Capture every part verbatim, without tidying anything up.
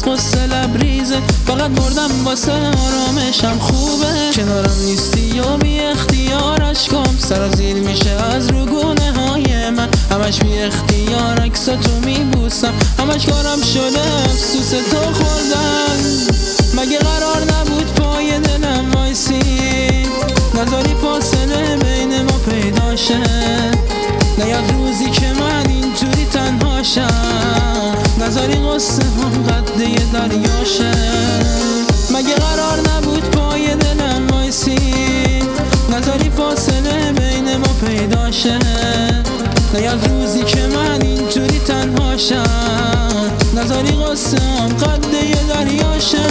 قصه لبریزه، فقط مردم واسه آرامشم خوبه. کنارم نیستی و بی اختیار اشکام سرازیر میشه از روگونه های من. همش بی اختیار عکساتو میبوسم، همش کارم شده افسوس تو خوردن. مگه قرار نبود پای دلم وایسی، نذاری فاصله بین ما پیدا شه؟ نیاد روزی که من اینجوری تنها شم، نذاری قصه هم قد یه دریا شه. مگه قرار نبود پای دلم وایسی، نذاری فاصله بین ما پیدا شه؟ نیاد روزی که من اینجوری تنها شم، نذاری قصه هم قد یه دریا شه.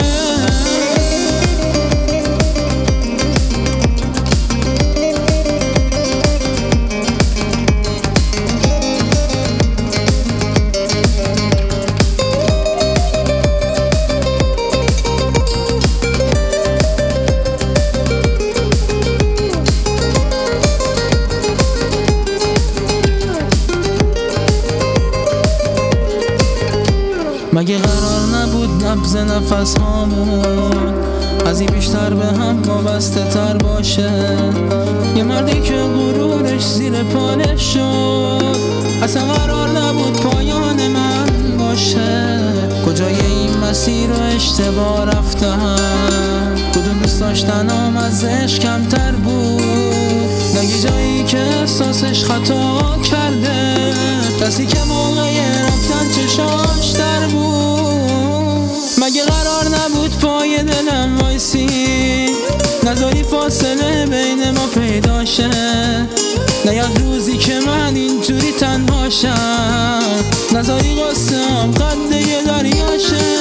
مگه قرار نبود نبض نفس هامون از این بیشتر به هم وابسته تر باشه؟ یه مردی که غرورش زیر پالش شد، اصلا قرار نبود پایان من باشه. کجای این مسیر رو اشتباه رفتم؟ کدوم دوست داشتنم از عشق کمتر بود؟ نگی جایی که احساسش خطا کرده، کسی که موقع رفتن چشاش در بود. مگه قرار نبود پای دلم وایسی، نذاری فاصله بین ما پیدا شه؟ نیاد روزی که من اینجوری تنها شم، نذاری قصه هم قد یه دریا شه.